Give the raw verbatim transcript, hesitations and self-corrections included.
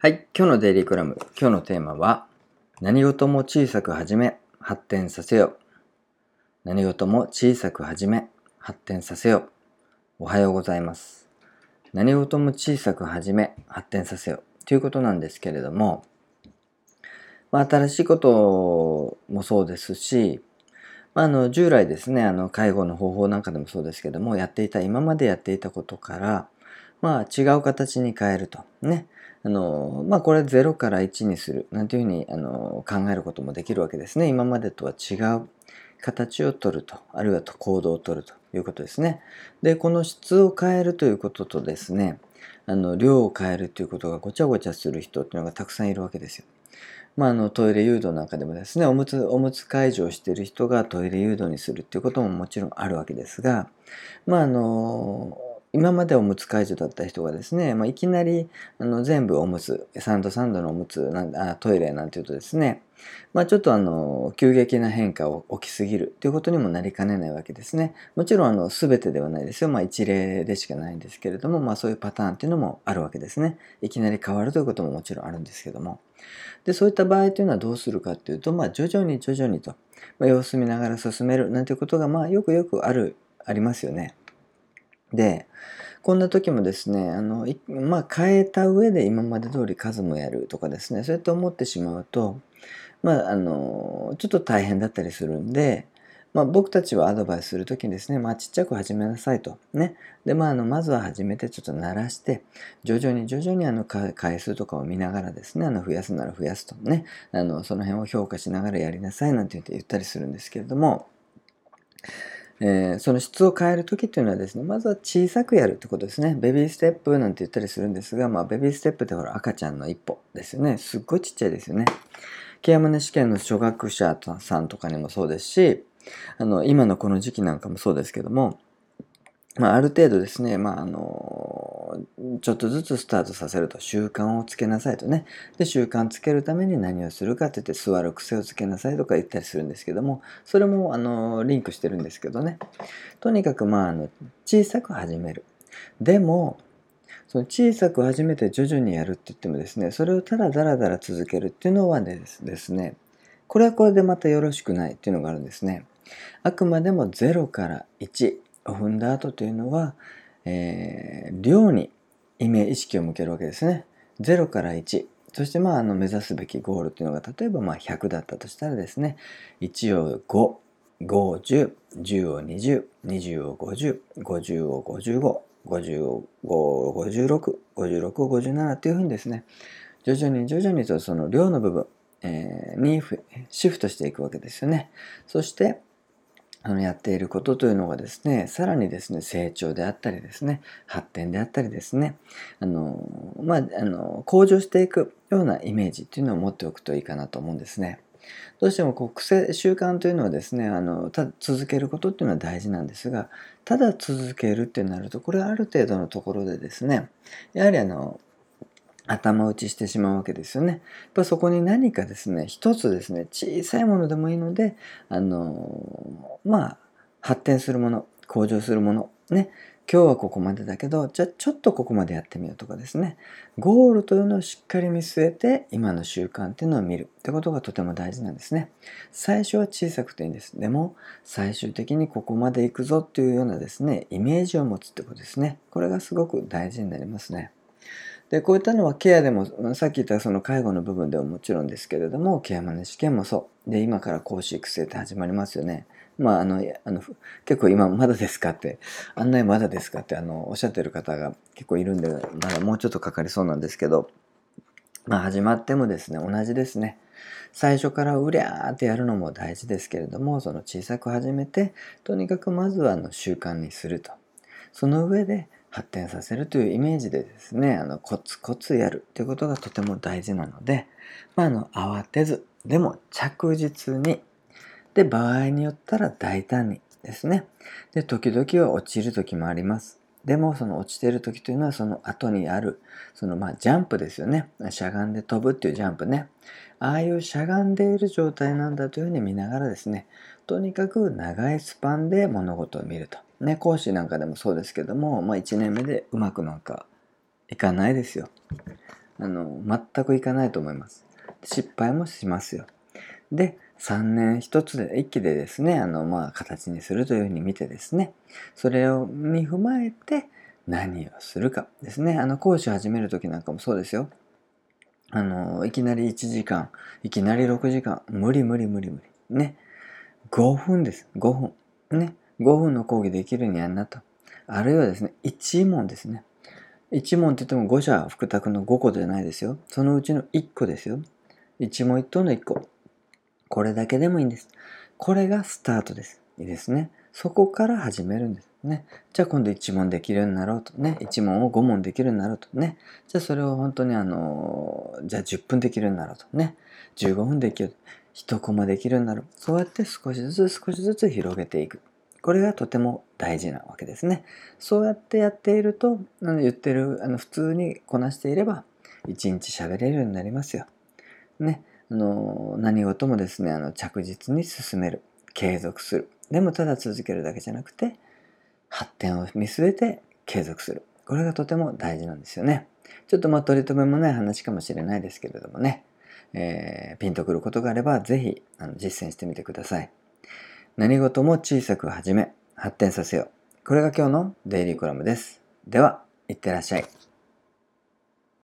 はい、今日のデイリーコラム、今日のテーマは、何事も小さく始め、発展させよ。何事も小さく始め、発展させよ。おはようございます。何事も小さく始め、発展させよ。ということなんですけれども、まあ、新しいこともそうですし、まあ、あの従来ですね、あの介護の方法なんかでもそうですけども、やっていた、今までやっていたことから、まあ、違う形に変えると。ね。あの、まあ、これゼロからいちにする。なんていうふうにあの考えることもできるわけですね。今までとは違う形を取ると。あるいは行動を取るということですね。で、この質を変えるということとですね、あの量を変えるということがごちゃごちゃする人っていうのがたくさんいるわけですよ。まあ、あのトイレ誘導なんかでもですね、おむつ、おむつ介助をしている人がトイレ誘導にするっていうことももちろんあるわけですが、まああの今までおむつ介助だった人がですね、まあ、いきなりあの全部おむつ、さんどさんどのおむつなんあ、トイレなんていうとですね、まあ、ちょっとあの急激な変化を起きすぎるということにもなりかねないわけですね。もちろんあの全てではないですよ。まあ、一例でしかないんですけれども、まあ、そういうパターンっていうのもあるわけですね。いきなり変わるということももちろんあるんですけども。で、そういった場合というのはどうするかっていうと、まあ、徐々に徐々にと、まあ、様子見ながら進めるなんていうことが、まあ、よくよくある、ありますよね。で、こんな時もですね、あの、いまあ、変えた上で今まで通り数もやるとかですね、そうやって思ってしまうと、まあ、あの、ちょっと大変だったりするんで、まあ、僕たちはアドバイスするときにですね、まあ、ちっちゃく始めなさいと。ね。で、まあ、あの、まずは始めてちょっと慣らして、徐々に徐々にあの、回数とかを見ながらですね、あの、増やすなら増やすとね、あの、その辺を評価しながらやりなさいなんて言って言ったりするんですけれども、えーその質を変えるときっていうのはですね、まずは小さくやるってことですね。ベビーステップなんて言ったりするんですが、まあ、ベビーステップってほら、赤ちゃんの一歩ですよね。すっごいちっちゃいですよね。ケアマネ試験の初学者さんとかにもそうですし、あの、今のこの時期なんかもそうですけども、まあ、ある程度ですね、まあ、あの、ちょっとずつスタートさせると習慣をつけなさいとね。で、習慣つけるために何をするかって言って座る癖をつけなさいとか言ったりするんですけども、それも、あの、リンクしてるんですけどね。とにかく、まあ、あの、小さく始める。でも、その小さく始めて徐々にやるって言ってもですね、それをただだらだら続けるっていうのはですですね、これはこれでまたよろしくないっていうのがあるんですね。あくまでもゼロからいちを踏んだ後というのは、えー量に意味意識を向けるわけですね。ゼロからいち。そしてまああの目指すべきゴールというのが例えばまあひゃくだったとしたらですね、いちをご、ごをじゅう、じゅうをにじゅう、にじゅうをごじゅう、ごじゅうをごじゅうご、ごじゅうをごじゅうろく、ごじゅうろくをごじゅうななというふうにですね、徐々に徐々にとその量の部分、えーにシフトしていくわけですよね。そしてあのやっていることというのがですね、さらにですね、成長であったりですね、発展であったりですね、あの、まあ、あの、向上していくようなイメージっていうのを持っておくといいかなと思うんですね。どうしてもこう癖、習慣というのはですね、あの、ただ続けることっていうのは大事なんですが、ただ続けるってなると、これはある程度のところでですね、やはりあの、頭打ちしてしまうわけですよね。やっぱそこに何かですね、一つですね、小さいものでもいいので、あの、まあ、発展するもの、向上するもの、ね、今日はここまでだけど、じゃあちょっとここまでやってみようとかですね、ゴールというのをしっかり見据えて、今の習慣っていうのを見るってことがとても大事なんですね。最初は小さくていいんです。でも、最終的にここまで行くぞっていうようなですね、イメージを持つってことですね。これがすごく大事になりますね。で、こういったのはケアでも、さっき言ったその介護の部分ではもちろんですけれども、ケアマネ試験もそう。で、今から講師育成って始まりますよね。まあ、あの、あの結構今まだですかって、案内まだですかってあのおっしゃってる方が結構いるんで、まだもうちょっとかかりそうなんですけど、まあ始まってもですね、同じですね。最初からうりゃーってやるのも大事ですけれども、その小さく始めて、とにかくまずはあの習慣にすると。その上で発展させるというイメージでですね、あのコツコツやるということがとても大事なので、まあ、あの慌てず、でも着実に、で、場合によったら大胆にですね。で、時々は落ちる時もあります。でも、その落ちている時というのは、その後にある、そのまあジャンプですよね。しゃがんで飛ぶっていうジャンプね。ああいうしゃがんでいる状態なんだというふうに見ながらですね、とにかく長いスパンで物事を見ると。ね、講師なんかでもそうですけども、まあいちねんめでうまくなんかいかないですよ。 あの全くいかないと思います。失敗もしますよ。で、さんねん一つで一気でですね、あのまあ形にするというふうに見てですね、それをに踏まえて何をするかですね。あの講師を始める時なんかもそうですよ。あのいきなりいちじかん、いきなりろくじかん、無理無理無理無理ね。ごふんです。ごふんね。ごふんの講義できるにはなと。あるいはですね、いち問ですね。いち問って言っても五者複択のごこじゃないですよ。そのうちのいっこですよ。一問一答のいっこ。これだけでもいいんです。これがスタートです。いいですね。そこから始めるんですね。じゃあ今度いち問できるようになろうとね。いち問をご問できるようになろうとね。じゃあそれを本当にあの、じゃあじゅっぷんできるようになろうとね。じゅうごふんできる。いちコマできるようになる。そうやって少しずつ少しずつ広げていく。これがとても大事なわけですね。そうやってやっていると、あの言ってる、あの普通にこなしていれば、いちにち喋れるようになりますよ。ね。あの何事もですね、あの着実に進める。継続する。でもただ続けるだけじゃなくて、発展を見据えて継続する。これがとても大事なんですよね。ちょっとまあ取り留めもない話かもしれないですけれどもね。えー、ピンとくることがあれば、ぜひあの実践してみてください。何事も小さく始め、発展させよう。これが今日のデイリーコラムです。では、いってらっしゃい。